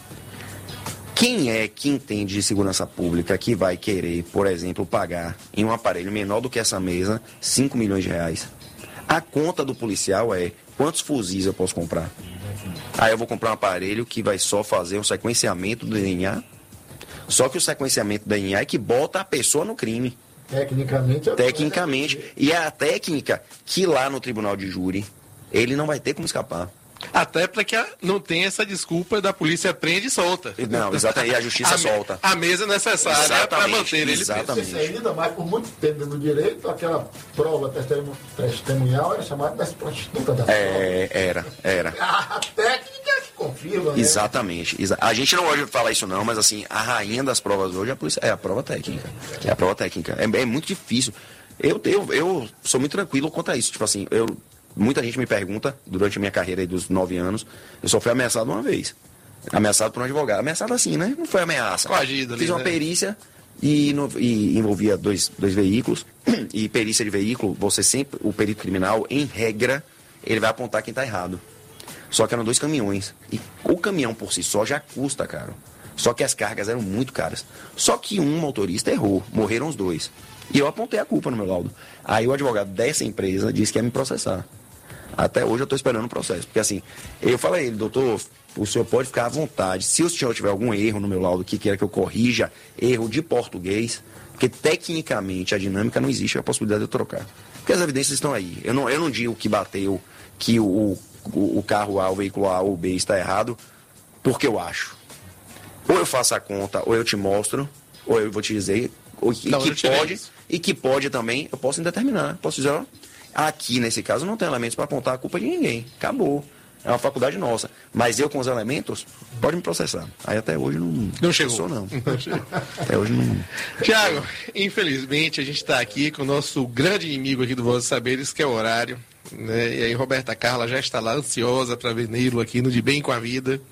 Quem é que entende de segurança pública que vai querer, por exemplo, pagar em um aparelho menor do que essa mesa 5 milhões de reais? A conta do policial é quantos fuzis eu posso comprar? Aí eu vou comprar um aparelho que vai só fazer um sequenciamento do DNA. Só que o sequenciamento do DNA é que bota a pessoa no crime. Tecnicamente. E é a técnica que lá no tribunal de júri ele não vai ter como escapar. Até para que não tenha essa desculpa da polícia prende e solta. Não, exatamente. E a justiça solta. A mesa necessária para manter ele preso. Isso ainda mais por muito tempo no direito, aquela prova testemunhal era chamada das prostitutas da prova. Era. A técnica que confirma, né? Exatamente. A gente não pode falar isso não, mas assim, a rainha das provas hoje é a prova técnica. É a prova técnica. É muito difícil. Eu sou muito tranquilo quanto a isso. Tipo assim, muita gente me pergunta, durante a minha carreira aí dos 9 anos, eu só fui ameaçado uma vez. Ameaçado por um advogado. Ameaçado assim, né? Não foi ameaça. Coagido ali, fiz uma perícia e envolvia dois veículos. E perícia de veículo, o perito criminal, em regra, ele vai apontar quem tá errado. Só que eram 2 caminhões. E o caminhão por si só já custa caro. Só que as cargas eram muito caras. Só que um motorista errou. Morreram os 2. E eu apontei a culpa no meu laudo. Aí o advogado dessa empresa disse que ia me processar. Até hoje eu estou esperando o processo. Porque assim, eu falei a ele, doutor, o senhor pode ficar à vontade. Se o senhor tiver algum erro no meu laudo que queira que eu corrija, erro de português, porque tecnicamente a dinâmica não existe a possibilidade de eu trocar. Porque as evidências estão aí. Eu não digo que bateu, que o carro A, o veículo A ou B está errado, porque eu acho. Ou eu faço a conta, ou eu te mostro, ou eu vou te dizer, que pode também, eu posso indeterminar. Posso dizer, ó, aqui nesse caso não tem elementos para apontar a culpa de ninguém. Acabou. É uma faculdade nossa. Mas eu com os elementos, pode me processar. Aí até hoje não chegou. Não. Até hoje não. Thiago, infelizmente a gente está aqui com o nosso grande inimigo aqui do Vozes Saberes, que é o horário. Né? E aí Roberta Carla já está lá ansiosa para vê-lo aqui no De Bem com a Vida.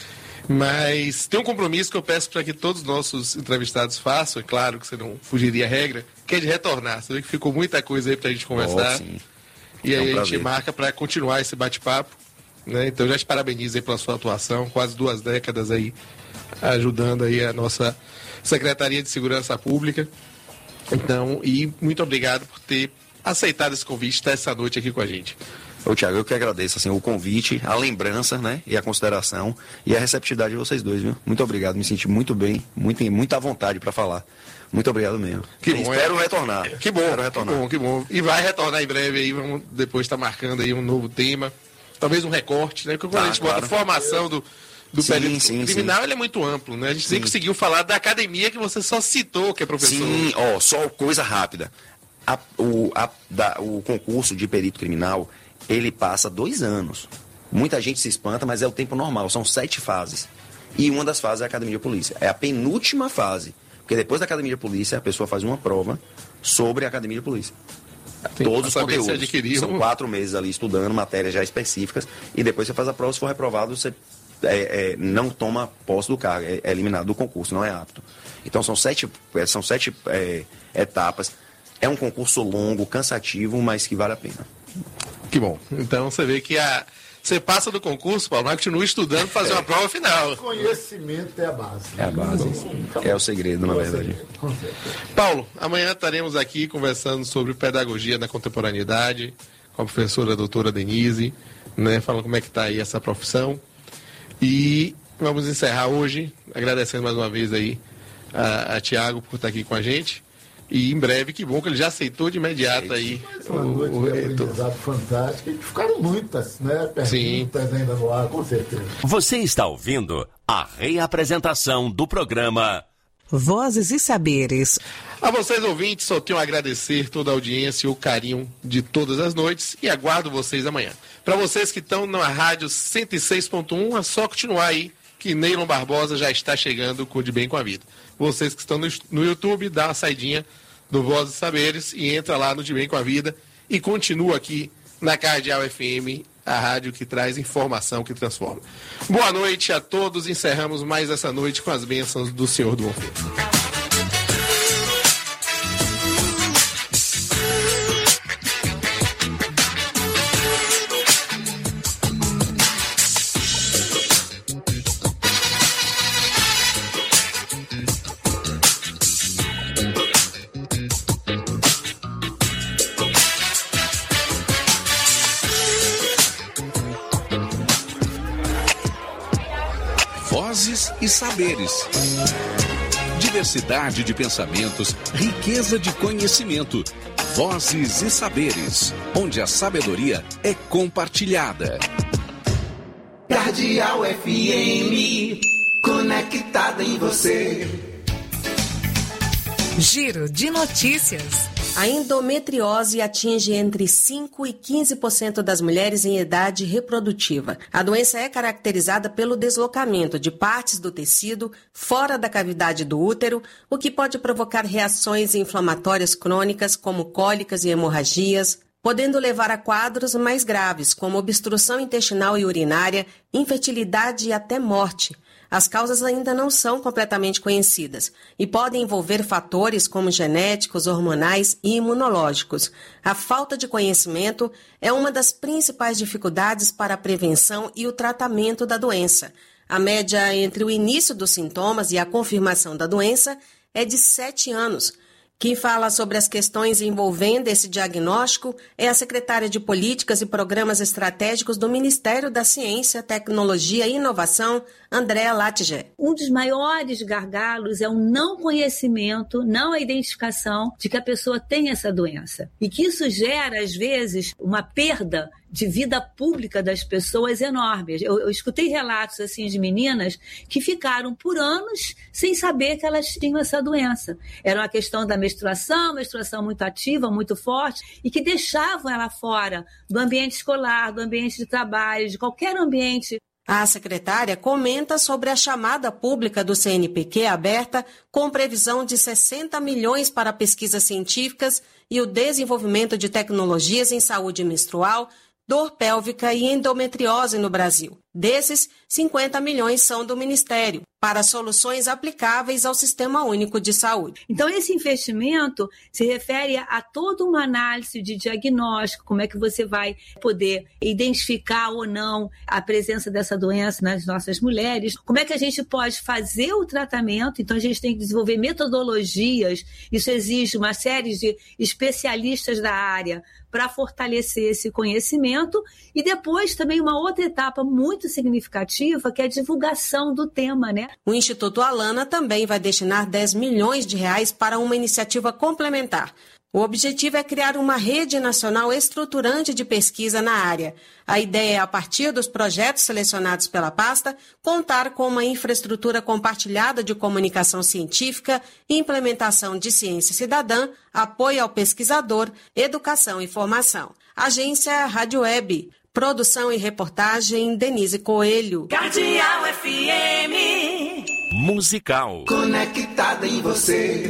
Mas tem um compromisso que eu peço para que todos os nossos entrevistados façam, é claro que você não fugiria à regra, que é de retornar. Você vê que ficou muita coisa aí para a gente conversar. Sim. E aí a gente marca para continuar esse bate-papo. Né? Então já te parabenizo aí pela sua atuação, quase 2 décadas aí, ajudando aí a nossa Secretaria de Segurança Pública. Então, e muito obrigado por ter aceitado esse convite, estar essa noite aqui com a gente. Ô, Tiago, eu que agradeço assim, o convite, a lembrança, né, e a consideração e a receptividade de vocês dois, viu? Muito obrigado, me senti muito bem, muita vontade para falar. Muito obrigado mesmo. Que bom, espero retornar. Que bom, que bom. E vai retornar em breve aí, vamos depois estar marcando aí um novo tema, talvez um recorte, né? Porque quando a gente bota a formação do período criminal, ele é muito amplo, né? A gente nem conseguiu falar da academia que você só citou, que é professor. Sim, só coisa rápida. O concurso de perito criminal, ele passa 2 anos. Muita gente se espanta, mas é o tempo normal, são 7 fases. E uma das fases é a academia de polícia. É a penúltima fase. Porque depois da academia de polícia, a pessoa faz uma prova sobre a academia de polícia. Todos os conteúdos. São 4 meses ali estudando matérias já específicas. E depois você faz a prova, se for reprovado, você não toma posse do cargo. É eliminado do concurso, não é apto. Então são 7 etapas. É um concurso longo, cansativo, mas que vale a pena. Que bom. Então você vê que você passa do concurso, Paulo, mas continua estudando para fazer uma prova final. Conhecimento é a base. É a base. É o segredo, na verdade. Paulo, amanhã estaremos aqui conversando sobre pedagogia na contemporaneidade com a professora doutora Denise, né, falando como é que está aí essa profissão. E vamos encerrar hoje, agradecendo mais uma vez aí a Tiago por estar aqui com a gente. E em breve, que bom que ele já aceitou de imediato aí. Uma noite de aprendizado fantástico. E ficaram muitas, né? Perguntas ainda no ar, com certeza. Você está ouvindo a reapresentação do programa Vozes e Saberes. A vocês, ouvintes, só tenho a agradecer toda a audiência e o carinho de todas as noites e aguardo vocês amanhã. Para vocês que estão na rádio 106.1, é só continuar aí, que Neylon Barbosa já está chegando com o De Bem com a Vida. Vocês que estão no YouTube, dá uma saidinha do Vozes e Saberes e entra lá no De Bem com a Vida e continua aqui na Cardeal FM, a rádio que traz informação que transforma. Boa noite a todos, encerramos mais essa noite com as bênçãos do Senhor do Bom Fim. Vozes e Saberes. Diversidade de pensamentos, riqueza de conhecimento. Vozes e Saberes, onde a sabedoria é compartilhada. Cardeal FM, conectada em você. Giro de notícias. A endometriose atinge entre 5% e 15% das mulheres em idade reprodutiva. A doença é caracterizada pelo deslocamento de partes do tecido fora da cavidade do útero, o que pode provocar reações inflamatórias crônicas, como cólicas e hemorragias, podendo levar a quadros mais graves, como obstrução intestinal e urinária, infertilidade e até morte. As causas ainda não são completamente conhecidas e podem envolver fatores como genéticos, hormonais e imunológicos. A falta de conhecimento é uma das principais dificuldades para a prevenção e o tratamento da doença. A média entre o início dos sintomas e a confirmação da doença é de 7 anos. Quem fala sobre as questões envolvendo esse diagnóstico é a secretária de Políticas e Programas Estratégicos do Ministério da Ciência, Tecnologia e Inovação, Andréa Lattiger. Um dos maiores gargalos é o não conhecimento, não a identificação de que a pessoa tem essa doença. E que isso gera, às vezes, uma perda de vida pública das pessoas enormes. Eu escutei relatos assim de meninas que ficaram por anos sem saber que elas tinham essa doença. Era uma questão da menstruação muito ativa, muito forte, e que deixavam ela fora do ambiente escolar, do ambiente de trabalho, de qualquer ambiente. A secretária comenta sobre a chamada pública do CNPq aberta com previsão de 60 milhões para pesquisas científicas e o desenvolvimento de tecnologias em saúde menstrual, dor pélvica e endometriose no Brasil. Desses, 50 milhões são do Ministério. para soluções aplicáveis ao Sistema Único de Saúde. Então, esse investimento se refere a toda uma análise de diagnóstico, como é que você vai poder identificar ou não a presença dessa doença nas nossas mulheres, como é que a gente pode fazer o tratamento. Então, a gente tem que desenvolver metodologias, isso exige uma série de especialistas da área para fortalecer esse conhecimento, e depois também uma outra etapa muito significativa, que é a divulgação do tema, né? O Instituto Alana também vai destinar 10 milhões de reais para uma iniciativa complementar. O objetivo é criar uma rede nacional estruturante de pesquisa na área. A ideia é, a partir dos projetos selecionados pela pasta, contar com uma infraestrutura compartilhada de comunicação científica, implementação de ciência cidadã, apoio ao pesquisador, educação e formação. Agência Rádio Web. Produção e reportagem, Denise Coelho. Cardeal FM. Musical. Conectada em você.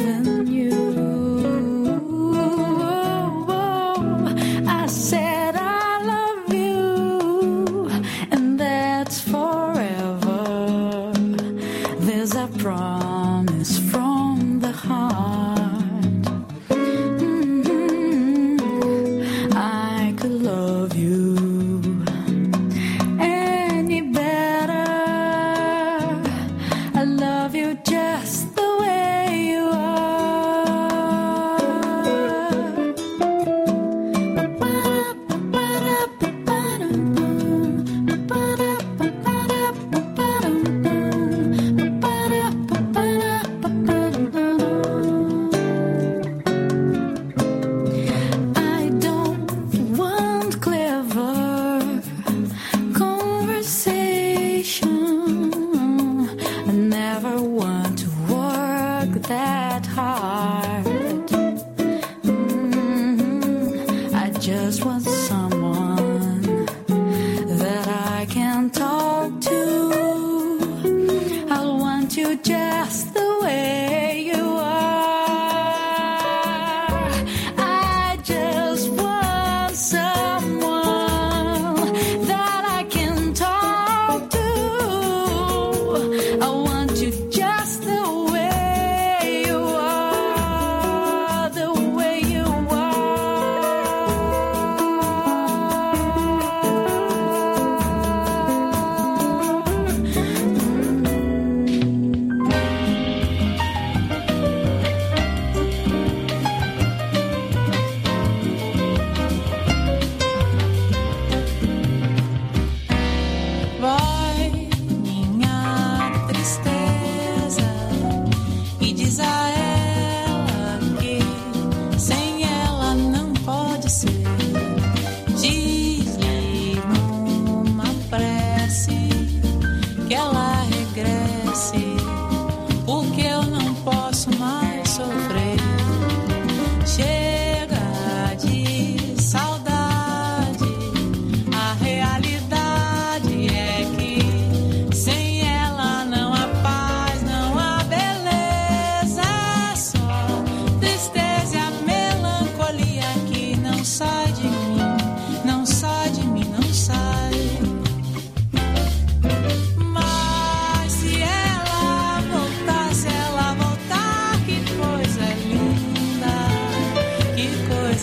I said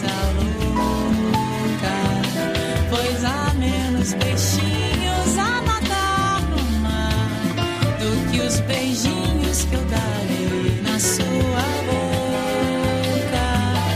coisa louca, pois há menos peixinhos a nadar no mar do que os beijinhos que eu darei na sua boca.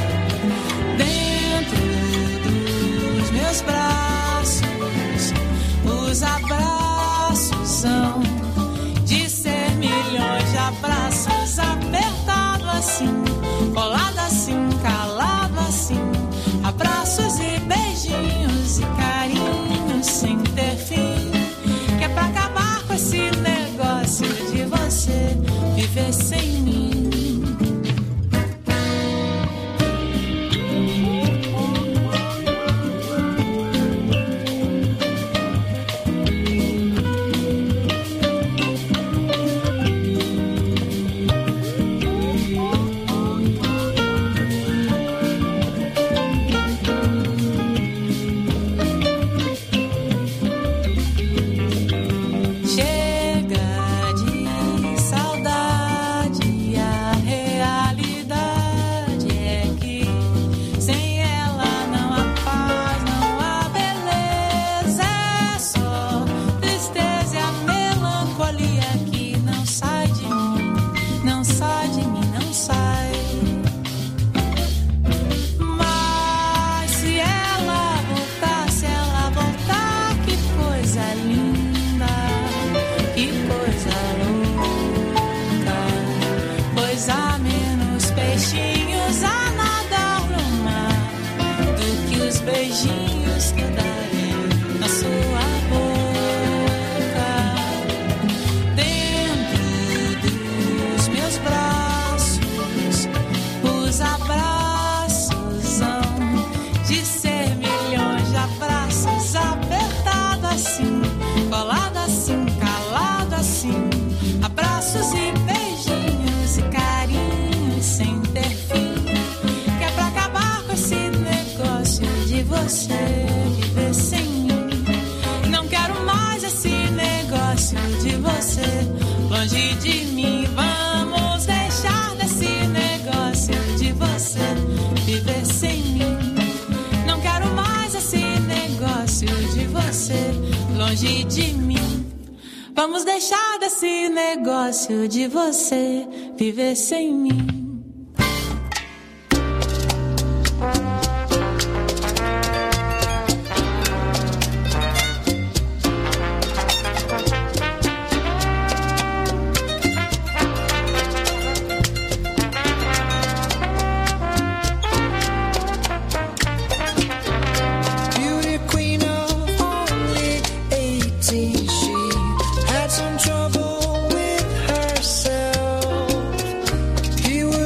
Dentro dos meus braços, os abraços são de ser milhões de abraços, apertado assim, colado assim, calado assim, abraços e beijinhos e carinhos sem ter fim, que é pra acabar com esse negócio de você viver sem mim. Longe de mim, vamos deixar desse negócio de você viver sem mim. Não quero mais esse negócio de você longe de mim. Vamos deixar desse negócio de você viver sem mim. He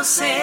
você.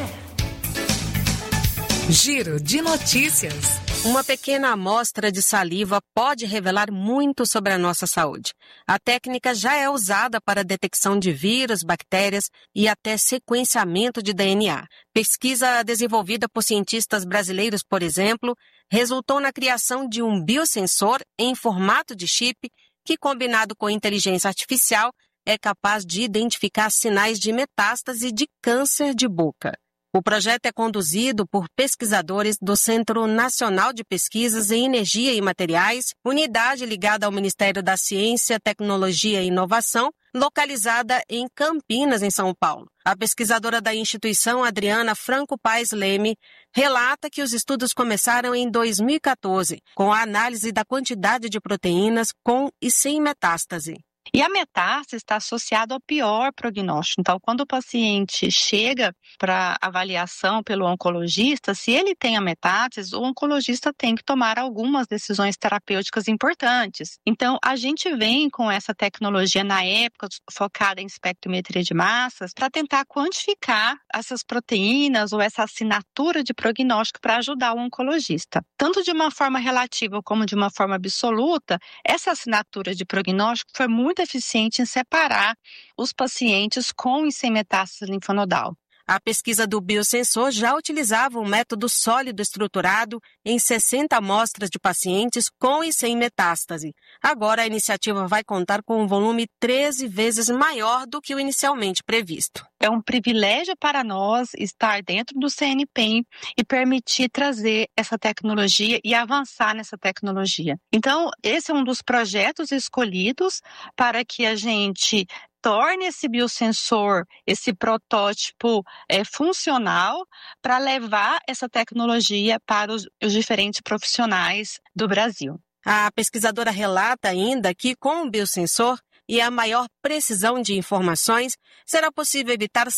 Giro de notícias. Uma pequena amostra de saliva pode revelar muito sobre a nossa saúde. A técnica já é usada para a detecção de vírus, bactérias e até sequenciamento de DNA. Pesquisa desenvolvida por cientistas brasileiros, por exemplo, resultou na criação de um biosensor em formato de chip que, combinado com inteligência artificial, é capaz de identificar sinais de metástase de câncer de boca. O projeto é conduzido por pesquisadores do Centro Nacional de Pesquisas em Energia e Materiais, unidade ligada ao Ministério da Ciência, Tecnologia e Inovação, localizada em Campinas, em São Paulo. A pesquisadora da instituição, Adriana Franco Paes Leme, relata que os estudos começaram em 2014, com a análise da quantidade de proteínas com e sem metástase. E a metástase está associada ao pior prognóstico. Então, quando o paciente chega para avaliação pelo oncologista, se ele tem a metástase, o oncologista tem que tomar algumas decisões terapêuticas importantes. Então, a gente vem com essa tecnologia, na época, focada em espectrometria de massas, para tentar quantificar essas proteínas ou essa assinatura de prognóstico para ajudar o oncologista. Tanto de uma forma relativa como de uma forma absoluta, essa assinatura de prognóstico foi muito eficiente em separar os pacientes com e sem metástase linfonodal. A pesquisa do biosensor já utilizava um método sólido estruturado em 60 amostras de pacientes com e sem metástase. Agora a iniciativa vai contar com um volume 13 vezes maior do que o inicialmente previsto. É um privilégio para nós estar dentro do CNPEM e permitir trazer essa tecnologia e avançar nessa tecnologia. Então, esse é um dos projetos escolhidos para que a gente torne esse biosensor, esse protótipo funcional para levar essa tecnologia para os diferentes profissionais do Brasil. A pesquisadora relata ainda que com o biosensor e a maior precisão de informações, será possível evitar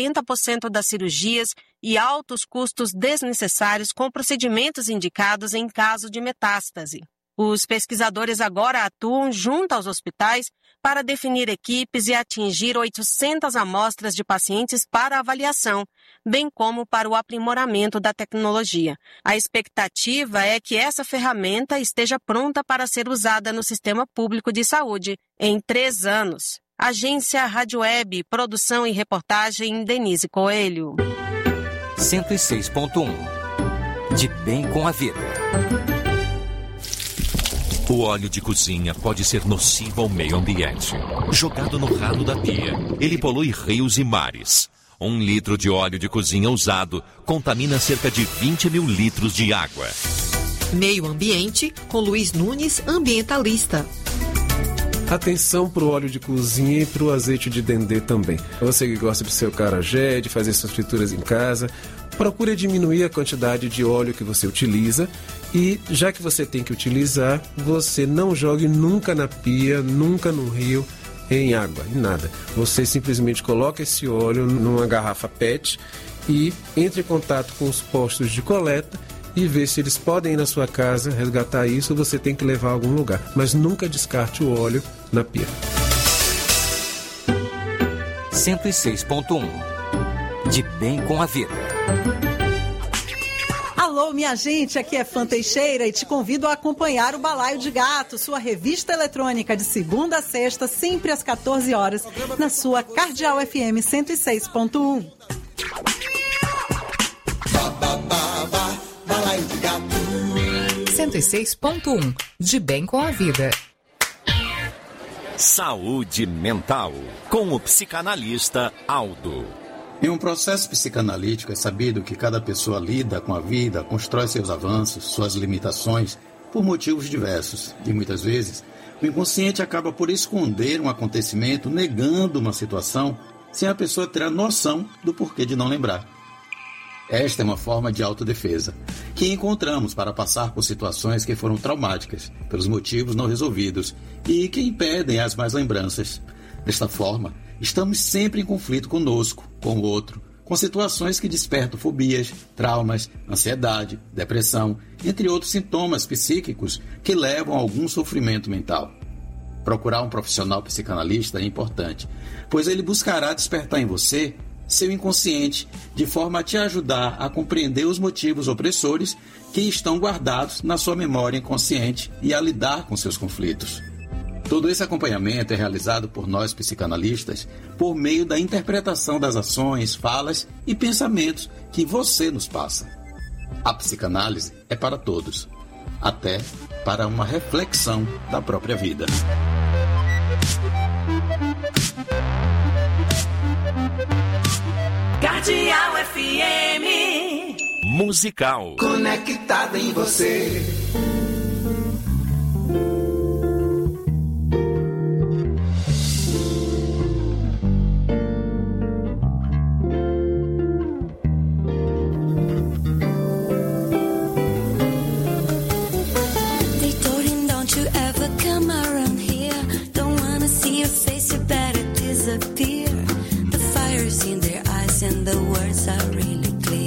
70% das cirurgias e altos custos desnecessários com procedimentos indicados em caso de metástase. Os pesquisadores agora atuam junto aos hospitais para definir equipes e atingir 800 amostras de pacientes para avaliação, bem como para o aprimoramento da tecnologia. A expectativa é que essa ferramenta esteja pronta para ser usada no sistema público de saúde em 3 anos. Agência Rádio Web, produção e reportagem Denise Coelho. 106.1 De bem com a vida. O óleo de cozinha pode ser nocivo ao meio ambiente. Jogado no ralo da pia, ele polui rios e mares. 1 litro de óleo de cozinha usado contamina cerca de 20 mil litros de água. Meio Ambiente, com Luiz Nunes, ambientalista. Atenção para o óleo de cozinha e para o azeite de dendê também. Você que gosta do seu acarajé, de fazer suas frituras em casa, procure diminuir a quantidade de óleo que você utiliza e, já que você tem que utilizar, você não jogue nunca na pia, nunca no rio, em água, em nada. Você simplesmente coloca esse óleo numa garrafa PET e entre em contato com os postos de coleta e vê se eles podem ir na sua casa resgatar isso ou você tem que levar a algum lugar. Mas nunca descarte o óleo na pia. 106.1 De bem com a vida. Alô, minha gente, aqui é Fã Teixeira e te convido a acompanhar o Balaio de Gato, sua revista eletrônica de segunda a sexta, sempre às 14 horas, na sua Cardeal FM 106.1. Balaio de Gato. 106.1 De bem com a vida. Saúde mental, com o psicanalista Aldo. Em um processo psicanalítico é sabido que cada pessoa lida com a vida, constrói seus avanços, suas limitações, por motivos diversos. E muitas vezes, o inconsciente acaba por esconder um acontecimento, negando uma situação, sem a pessoa ter a noção do porquê de não lembrar. Esta é uma forma de autodefesa, que encontramos para passar por situações que foram traumáticas, pelos motivos não resolvidos, e que impedem as más lembranças. Desta forma, estamos sempre em conflito conosco, com o outro, com situações que despertam fobias, traumas, ansiedade, depressão, entre outros sintomas psíquicos que levam a algum sofrimento mental. Procurar um profissional psicanalista é importante, pois ele buscará despertar em você seu inconsciente, de forma a te ajudar a compreender os motivos opressores que estão guardados na sua memória inconsciente e a lidar com seus conflitos. Todo esse acompanhamento é realizado por nós psicanalistas por meio da interpretação das ações, falas e pensamentos que você nos passa. A psicanálise é para todos, até para uma reflexão da própria vida. Cardeal FM Musical. Conectada em você.